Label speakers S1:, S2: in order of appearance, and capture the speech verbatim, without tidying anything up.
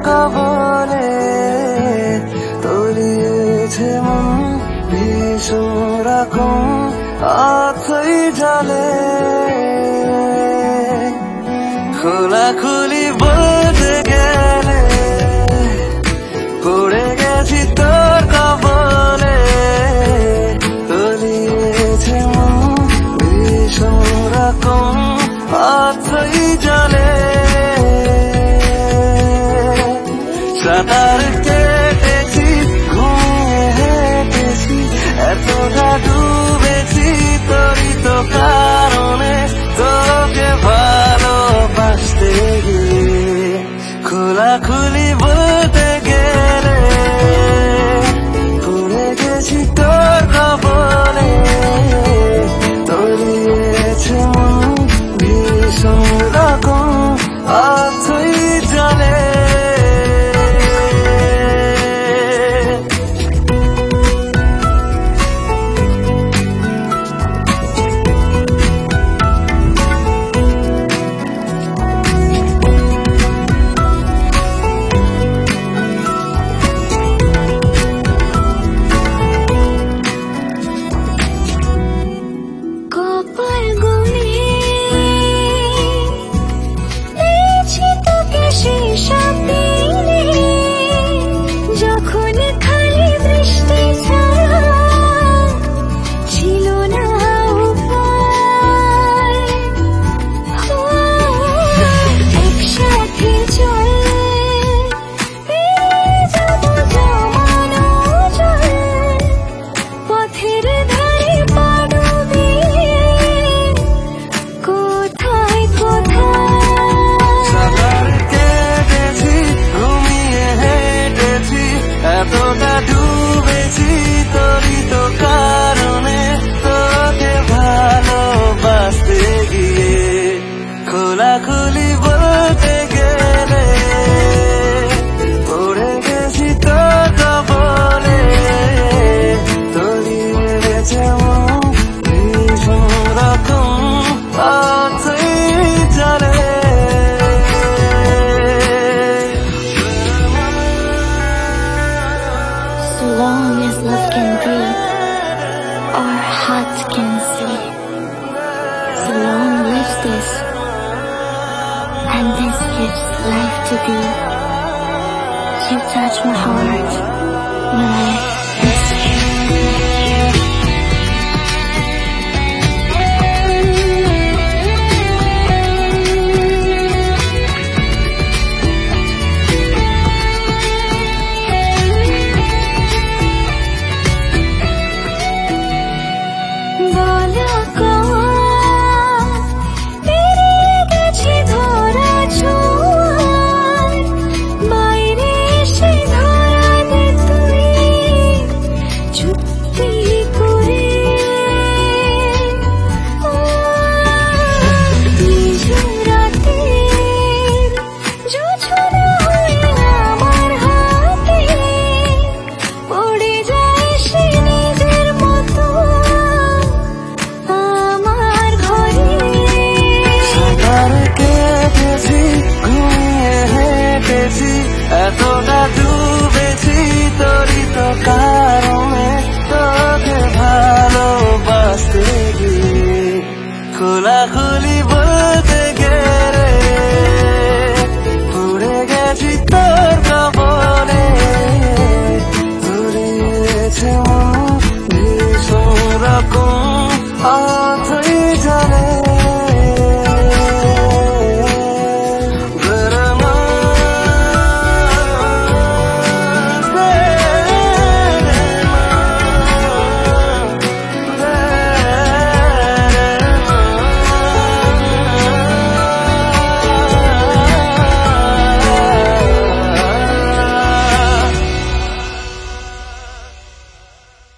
S1: কবলে তলিয়েছে মন ভীষণ রকম আছই জলে খোলাখুলি বলতে গেলে পড়ে গেছি তোর কবলে তলিয়েছে মন ভীষণ রকম আছই জলে সাঁতার কেটেছি ঘুমিয়ে হেঁটেছি এতটা ডুবেছি তোরই তো কারণে তোকে ভালোবাসতে গিয়ে খোলাখুলি বলতে গেলে পড়ে গেছি তোর কবলে তলিয়েছে মন ভীষণ রকম আছই জলে এতটা ডুবেছি তোরই তো কারণে তোকে ভালোবাসতে গিয়ে খোলাখুলি বলতে গেলে পড়ে গেছি তোর কবলে তলিয়েছে মন ভীষণ রকম আছই জলে
S2: So long as love can breathe, or heart can see, so long lives this, and this gives life to thee. You touch my heart when I